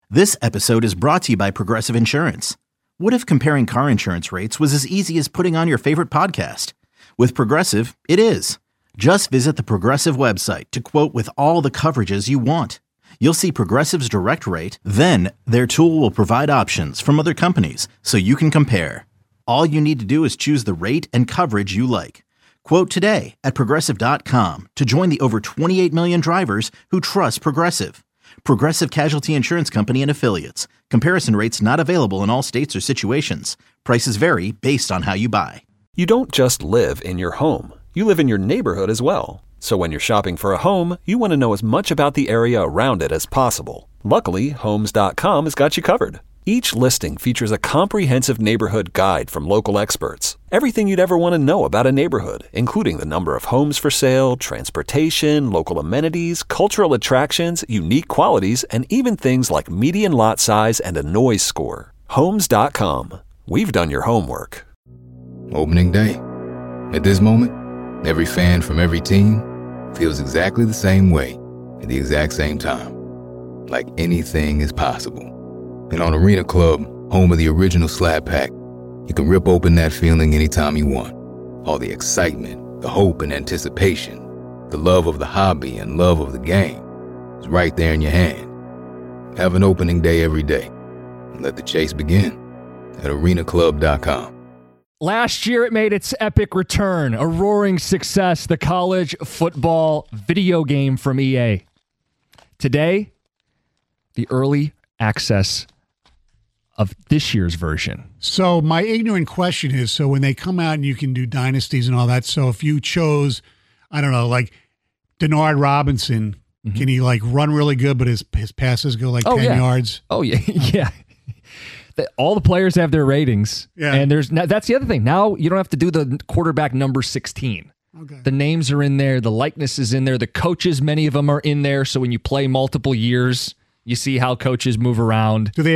This episode is brought to you by Progressive Insurance. What if comparing car insurance rates was as easy as putting on your favorite podcast? With Progressive, it is. Just visit the Progressive website to quote with all the coverages you want. You'll see Progressive's direct rate, then their tool will provide options from other companies so you can compare. All you need to do is choose the rate and coverage you like. Quote today at Progressive.com to join the over 28 million drivers who trust Progressive. Progressive Casualty Insurance Company and Affiliates. Comparison rates not available in all states or situations. Prices vary based on how you buy. You don't just live in your home. You live in your neighborhood as well. So when you're shopping for a home, you want to know as much about the area around it as possible. Luckily, Homes.com has got you covered. Each listing features a comprehensive neighborhood guide from local experts. Everything you'd ever want to know about a neighborhood, including the number of homes for sale, transportation, local amenities, cultural attractions, unique qualities, and even things like median lot size and a noise score. Homes.com. We've done your homework. Opening day. At this moment, every fan from every team feels exactly the same way at the exact same time. Like anything is possible. And on Arena Club, home of the original Slab Pack, you can rip open that feeling anytime you want. All the excitement, the hope and anticipation, the love of the hobby and love of the game is right there in your hand. Have an opening day every day and let the chase begin at arenaclub.com. Last year, it made its epic return, a roaring success, the college football video game from EA. Today, the early access of this year's version. So my ignorant question is, so when they come out and you can do dynasties and all that, so if you chose, I don't know, like Denard Robinson, can he like run really good, but his passes go like 10 yards? Oh, yeah. Yeah. All the players have their ratings. Yeah. And that's the other thing. Now you don't have to do the quarterback number 16. Okay. The names are in there. The likeness is in there. The coaches, many of them are in there. So when you play multiple years, you see how coaches move around. Do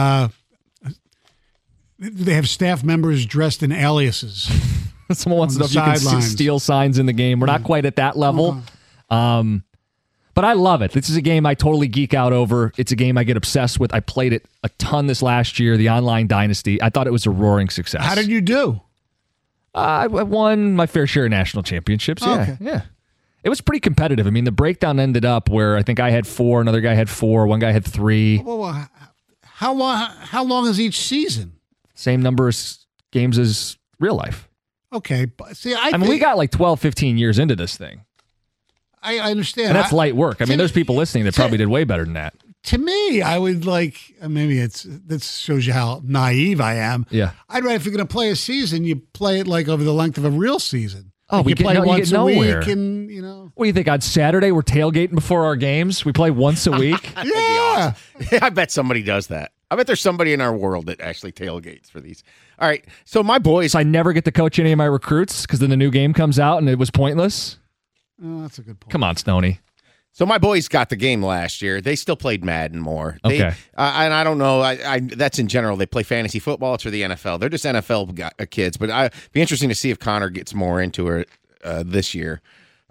they have staff members dressed in aliases? Someone wants to know if you can steal signs in the game. We're not quite at that level. But I love it. This is a game I totally geek out over. It's a game I get obsessed with. I played it a ton this last year, the Online Dynasty. I thought it was a roaring success. How did you do? I won my fair share of national championships. Yeah, okay. Yeah. It was pretty competitive. I mean, the breakdown ended up where I think I had 4, another guy had 4, one guy had 3. Well, how long is each season? Same number of games as real life. Okay. But see, I mean, we got like 12, 15 years into this thing. I understand. And that's light work. I mean, there's people listening that probably did way better than that. To me, I would like, maybe this shows you how naive I am. Yeah. I'd rather, if you're going to play a season, you play it like over the length of a real season. Oh, like we play once a nowhere. week, and you know. What do you think? On Saturday, we're tailgating before our games. We play once a week. Yeah, awesome. I bet somebody does that. I bet there's somebody in our world that actually tailgates for these. All right, so my boys. So I never get to coach any of my recruits because then the new game comes out and it was pointless. Oh, that's a good point. Come on, Stoney. So my boys got the game last year. They still played Madden more. Okay. And I don't know. That's in general. They play fantasy football. It's for the NFL. They're just NFL kids. But I'd be interesting to see if Connor gets more into it this year.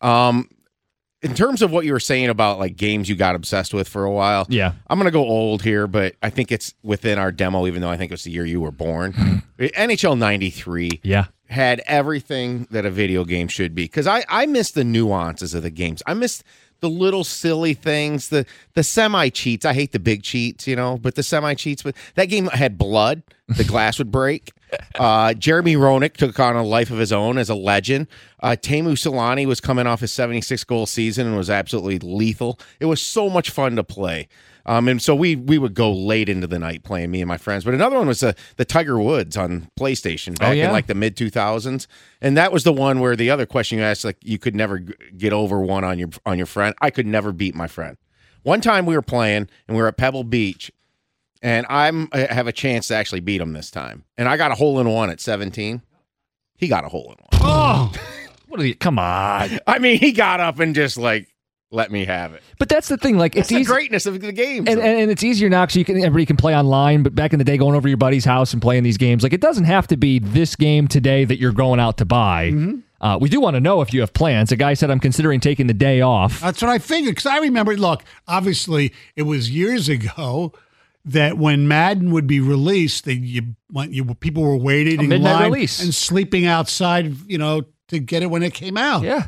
In terms of what you were saying about like games you got obsessed with for a while, yeah, I'm going to go old here, but I think it's within our demo, even though I think it was the year you were born. NHL 93 had everything that a video game should be, because I miss the nuances of the games. I miss the little silly things, the semi-cheats. I hate the big cheats, but the semi-cheats. But that game had blood. The glass would break. Jeremy Roenick took on a life of his own as a legend. Teemu Selanne was coming off his 76-goal season and was absolutely lethal. It was so much fun to play. And so we would go late into the night playing, me and my friends. But another one was the Tiger Woods on PlayStation back in like the mid-2000s. And that was the one where the other question you asked, like you could never get over one on your friend. I could never beat my friend. One time we were playing and we were at Pebble Beach, and I have a chance to actually beat him this time. And I got a hole-in-one at 17. He got a hole-in-one. Oh, come on. I mean, he got up and just like, let me have it. But that's the thing. Like, it's the greatness of the game. And it's easier now because everybody can play online. But back in the day, going over to your buddy's house and playing these games, like it doesn't have to be this game today that you're going out to buy. Mm-hmm. We do want to know if you have plans. A guy said, I'm considering taking the day off. That's what I figured, because I remember, look, obviously it was years ago. that when Madden would be released, people were waiting in line release. And sleeping outside, to get it when it came out. Yeah.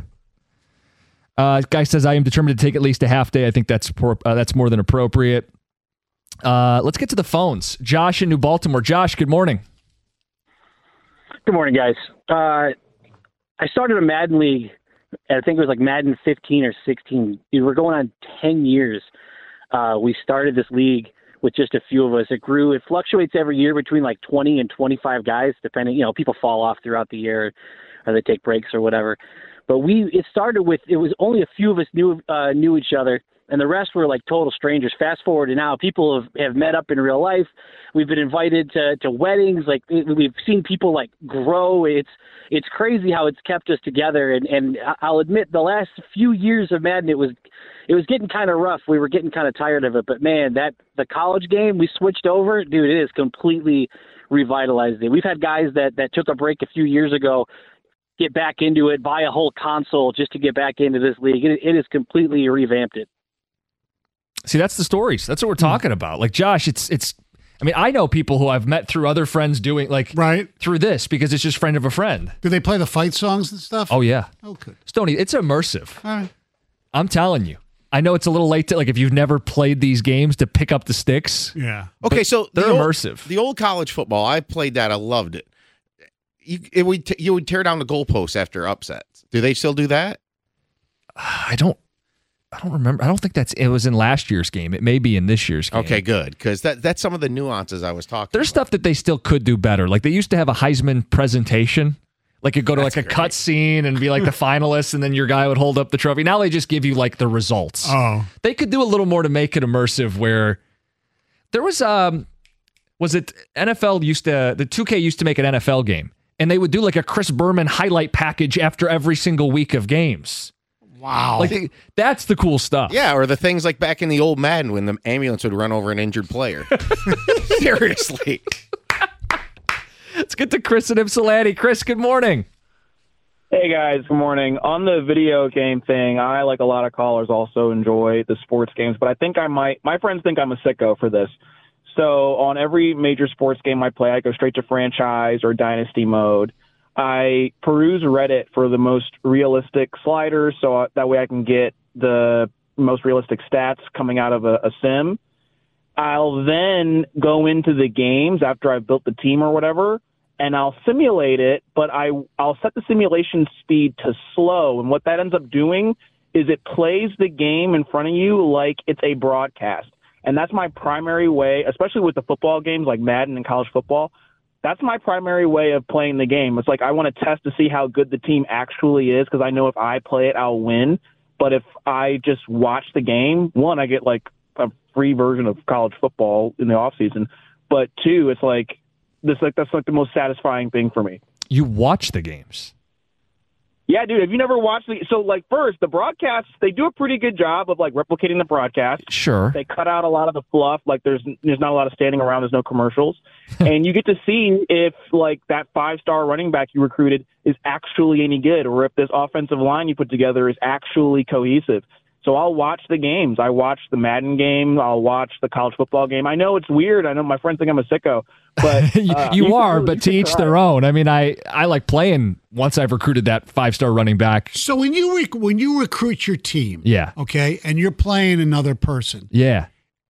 Guy says, I am determined to take at least a half day. I think that's more than appropriate. Let's get to the phones. Josh in New Baltimore. Josh, good morning. Good morning, guys. I started a Madden league. I think it was like Madden 15 or 16. We were going on 10 years. We started this league with just a few of us. It grew. It fluctuates every year between like 20 and 25 guys, depending, people fall off throughout the year or they take breaks or whatever. But it started with, it was only a few of us knew each other, and the rest were like total strangers. Fast forward to now, people have met up in real life. We've been invited to weddings. Like we've seen people like grow. It's crazy how it's kept us together. And I'll admit, the last few years of Madden, it was getting kind of rough. We were getting kind of tired of it. But man, the college game, we switched over, dude. It is completely revitalized it. We've had guys that took a break a few years ago, get back into it, buy a whole console just to get back into this league. It is completely revamped it. See, that's the stories. That's what we're talking about. Like, Josh, I know people who I've met through other friends doing, like, through this, because it's just friend of a friend. Do they play the fight songs and stuff? Oh, yeah. Okay. Stoney, it's immersive. All right. I'm telling you. I know it's a little late to, like, if you've never played these games, to pick up the sticks. Yeah. Okay, so they're immersive. The old college football, I played that. I loved it. You would tear down the goalposts after upsets. Do they still do that? I don't remember. I don't think it was in last year's game. It may be in this year's game. Okay, good, because that's some of the nuances I was talking There's about. stuff that they still could do better. Like, they used to have a Heisman presentation. Like, you'd go to a cut scene and be like the finalists, and then your guy would hold up the trophy. Now they just give you like the results. Oh. They could do a little more to make it immersive, where there was it NFL the 2K used to make an NFL game, and they would do like a Chris Berman highlight package after every single week of games. Wow. Like, that's the cool stuff. Yeah, or the things like back in the old Madden when the ambulance would run over an injured player. Seriously. Let's get to Chris in Ypsilanti. Chris, good morning. Hey, guys. Good morning. On the video game thing, I, like a lot of callers, also enjoy the sports games, but I think my friends think I'm a sicko for this. So on every major sports game I play, I go straight to franchise or dynasty mode. I peruse Reddit for the most realistic sliders, so that way I can get the most realistic stats coming out of a sim. I'll then go into the games after I've built the team or whatever, and I'll simulate it, but I'll set the simulation speed to slow, and what that ends up doing is it plays the game in front of you like it's a broadcast. And that's my primary way, especially with the football games like Madden and college football. That's my primary way of playing the game. It's like I want to test to see how good the team actually is, because I know if I play it, I'll win. But if I just watch the game, one, I get like a free version of college football in the off season. But two, it's like that's like the most satisfying thing for me. You watch the games. Yeah, dude, have you never watched first, the broadcasts, they do a pretty good job of, like, replicating the broadcast. Sure. They cut out a lot of the fluff. Like, there's not a lot of standing around. There's no commercials. And you get to see if, like, that 5-star running back you recruited is actually any good, or if this offensive line you put together is actually cohesive. So I'll watch the games. I watch the Madden game. I'll watch the college football game. I know it's weird. I know my friends think I'm a sicko. But you are, but to each their own. I mean, I like playing once I've recruited that 5-star running back. So when you recruit your team, yeah, okay, and you're playing another person, yeah,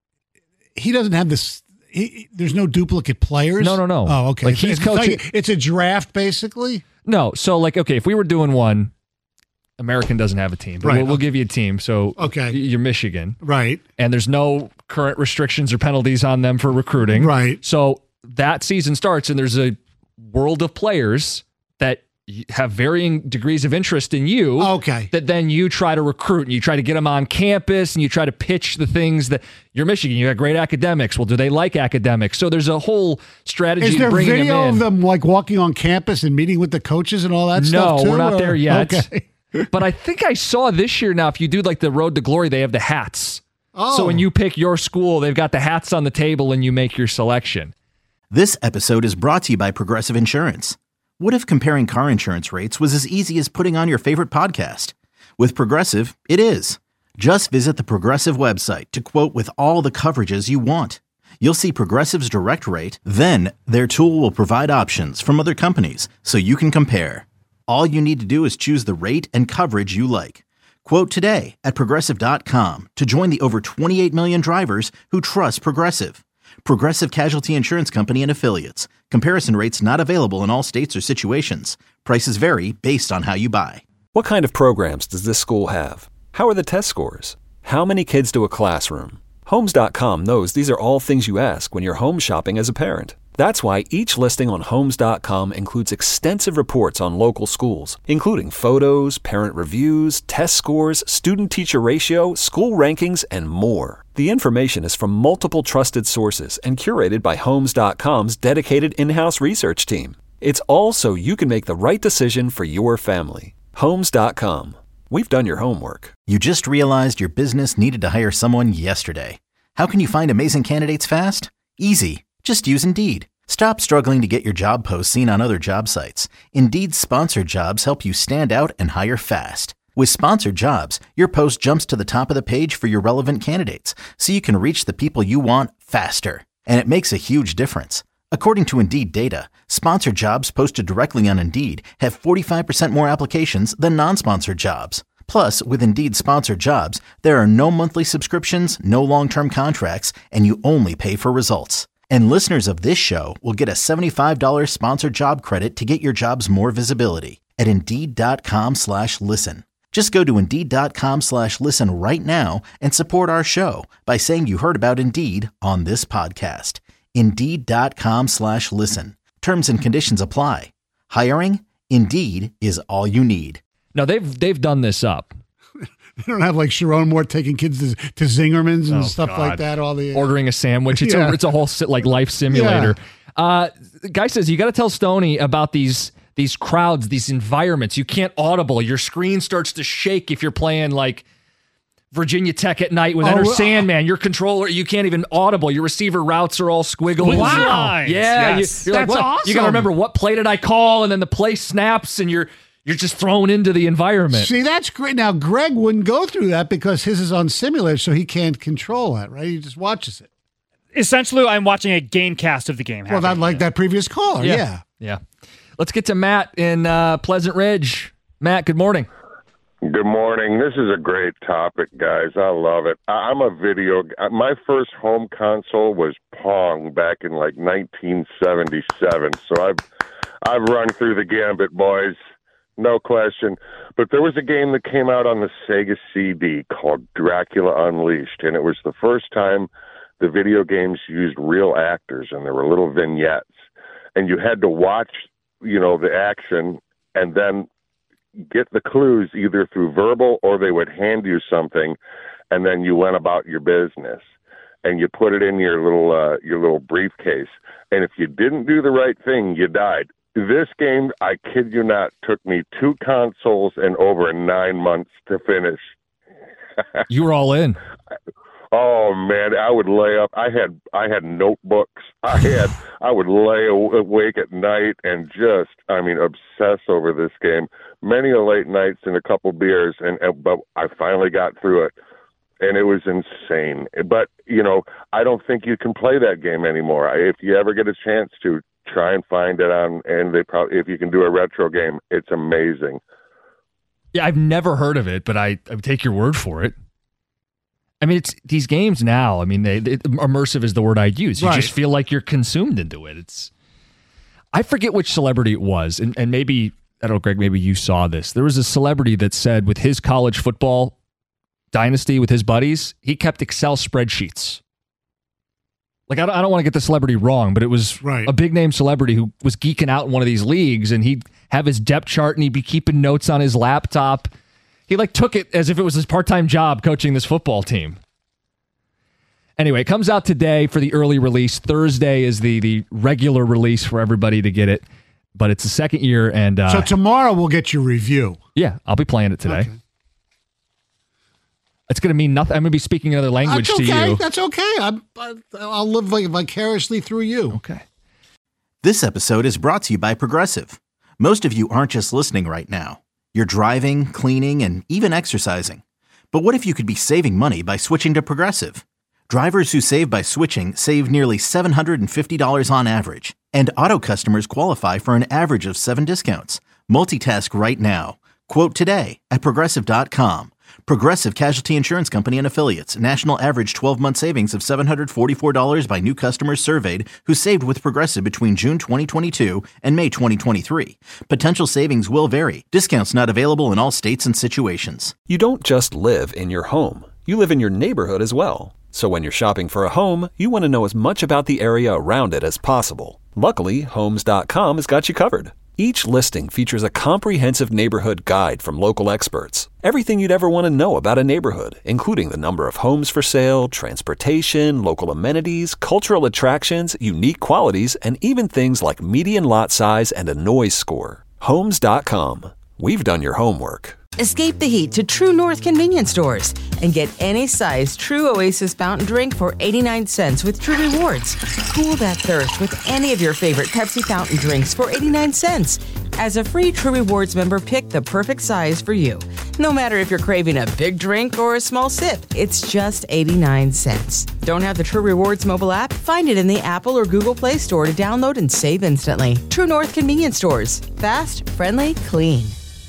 he doesn't have this. There's no duplicate players. No. Oh, okay. Like he's coaching. It's a draft, basically. No, so like, okay, if we were doing one, American doesn't have a team, but right. we'll give you a team. So okay, you're Michigan, right? And there's no current restrictions or penalties on them for recruiting, right? So that season starts, and there's a world of players that have varying degrees of interest in you. Okay. That then you try to recruit, and you try to get them on campus, and you try to pitch the things that you're Michigan. You got great academics. Well, do they like academics? So there's a whole strategy. Is there bringing video them in. of them like walking on campus and meeting with the coaches and all that stuff? No, we're not there yet. Okay. But I think I saw this year now, if you do like the Road to Glory, they have the hats. Oh. So when you pick your school, they've got the hats on the table and you make your selection. This episode is brought to you by Progressive Insurance. What if comparing car insurance rates was as easy as putting on your favorite podcast? With Progressive, it is. Just visit the Progressive website to quote with all the coverages you want. You'll see Progressive's direct rate, then their tool will provide options from other companies so you can compare. All you need to do is choose the rate and coverage you like. Quote today at Progressive.com to join the over 28 million drivers who trust Progressive. Progressive Casualty Insurance Company and Affiliates. Comparison rates not available in all states or situations. Prices vary based on how you buy. What kind of programs does this school have? How are the test scores? How many kids do a classroom? Homes.com knows these are all things you ask when you're home shopping as a parent. That's why each listing on Homes.com includes extensive reports on local schools, including photos, parent reviews, test scores, student-teacher ratio, school rankings, and more. The information is from multiple trusted sources and curated by Homes.com's dedicated in-house research team. It's all so you can make the right decision for your family. Homes.com. We've done your homework. You just realized your business needed to hire someone yesterday. How can you find amazing candidates fast? Easy. Just use Indeed. Stop struggling to get your job posts seen on other job sites. Indeed's sponsored jobs help you stand out and hire fast. With sponsored jobs, your post jumps to the top of the page for your relevant candidates, so you can reach the people you want faster. And it makes a huge difference. According to Indeed data, sponsored jobs posted directly on Indeed have 45% more applications than non-sponsored jobs. Plus, with Indeed sponsored jobs, there are no monthly subscriptions, no long-term contracts, and you only pay for results. And listeners of this show will get a $75 sponsored job credit to get your jobs more visibility at Indeed.com/listen. Just go to Indeed.com/listen right now and support our show by saying you heard about Indeed on this podcast. Indeed.com/listen. Terms and conditions apply. Hiring? Indeed is all you need. No, they've done this up. They don't have like Sharon Moore taking kids to Zingerman's and stuff like that. All the ordering a sandwich. It's a whole like life simulator. Yeah. The guy says you got to tell Stoney about these crowds, these environments. You can't audible. Your screen starts to shake if you're playing like Virginia Tech at night with Enter Sandman. Your controller, you can't even audible. Your receiver routes are all squiggles. Wow. Yeah. Yes. You're That's like, what? awesome. You got to remember, what play did I call? And then the play snaps and you're just thrown into the environment. See, that's great. Now, Greg wouldn't go through that because his is on simulator, so he can't control that, right? He just watches it. Essentially, I'm watching a game cast of the game. Well, not like that previous caller. Yeah. Let's get to Matt in Pleasant Ridge. Matt, good morning. Good morning. This is a great topic, guys. I love it. My first home console was Pong back in like 1977. So I've run through the gambit, boys. No question. But there was a game that came out on the Sega CD called Dracula Unleashed, and it was the first time the video games used real actors, and there were little vignettes. And you had to watch, the action and then get the clues either through verbal or they would hand you something, and then you went about your business. And you put it in your little briefcase. And if you didn't do the right thing, you died. This game, I kid you not, took me 2 consoles and over 9 months to finish. You were all in. Oh man, I would lay up. I had notebooks. I would lay awake at night and obsess over this game. Many a late nights and a couple beers, but I finally got through it, and it was insane. But I don't think you can play that game anymore. If you ever get a chance to, try and find it on, and if you can do a retro game, it's amazing. Yeah, I've never heard of it, but I take your word for it. I mean, it's these games now. I mean, immersive is the word I'd use. You just feel like you're consumed into it. I forget which celebrity it was, and maybe, I don't know, Greg, maybe you saw this. There was a celebrity that said with his college football dynasty with his buddies, he kept Excel spreadsheets. Like, I don't want to get the celebrity wrong, but it was a big-name celebrity who was geeking out in one of these leagues, and he'd have his depth chart, and he'd be keeping notes on his laptop. He took it as if it was his part-time job coaching this football team. Anyway, it comes out today for the early release. Thursday is the regular release for everybody to get it, but it's the second year. And so tomorrow we'll get your review. Yeah, I'll be playing it today. Okay. It's going to mean nothing. I'm going to be speaking another language to you. That's okay. I'll live vicariously through you. Okay. This episode is brought to you by Progressive. Most of you aren't just listening right now. You're driving, cleaning, and even exercising. But what if you could be saving money by switching to Progressive? Drivers who save by switching save nearly $750 on average. And auto customers qualify for an average of 7 discounts. Multitask right now. Quote today at Progressive.com. Progressive Casualty Insurance Company and Affiliates. National average 12-month savings of $744 by new customers surveyed who saved with Progressive between June 2022 and May 2023. Potential savings will vary. Discounts not available in all states and situations. You don't just live in your home. You live in your neighborhood as well. So when you're shopping for a home, you want to know as much about the area around it as possible. Luckily, Homes.com has got you covered. Each listing features a comprehensive neighborhood guide from local experts. Everything you'd ever want to know about a neighborhood, including the number of homes for sale, transportation, local amenities, cultural attractions, unique qualities, and even things like median lot size and a noise score. Homes.com. We've done your homework. Escape the heat to True North convenience stores and get any size True Oasis fountain drink for 89 cents with True Rewards. Cool that thirst with any of your favorite Pepsi fountain drinks for 89 cents. As a free True Rewards member, pick the perfect size for you. No matter if you're craving a big drink or a small sip, it's just 89 cents. Don't have the True Rewards mobile app? Find it in the Apple or Google Play Store to download and save instantly. True North convenience stores. Fast, friendly, clean.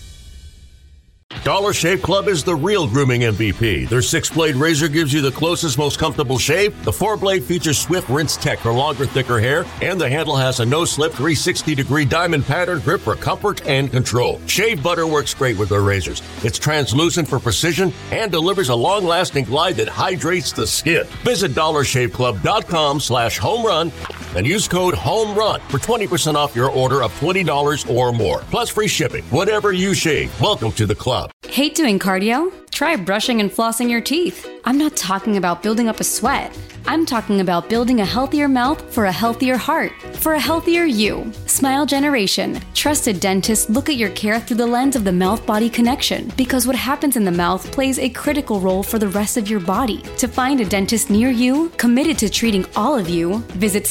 Dollar Shave Club is the real grooming MVP. Their 6-blade razor gives you the closest, most comfortable shave. The 4-blade features Swift Rinse Tech for longer, thicker hair. And the handle has a no-slip 360-degree diamond pattern grip for comfort and control. Shave butter works great with their razors. It's translucent for precision and delivers a long-lasting glide that hydrates the skin. Visit DollarShaveClub.com/homerun and use code HOMERUN for 20% off your order of $20 or more. Plus free shipping. Whatever you shave, welcome to the club. Hate doing cardio? Try brushing and flossing your teeth. I'm not talking about building up a sweat. I'm talking about building a healthier mouth for a healthier heart, for a healthier you. Smile Generation. Trusted dentists look at your care through the lens of the mouth-body connection, because what happens in the mouth plays a critical role for the rest of your body. To find a dentist near you, committed to treating all of you, visit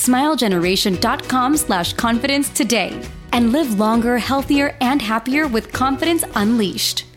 smilegeneration.com/confidence today and live longer, healthier, and happier with confidence unleashed.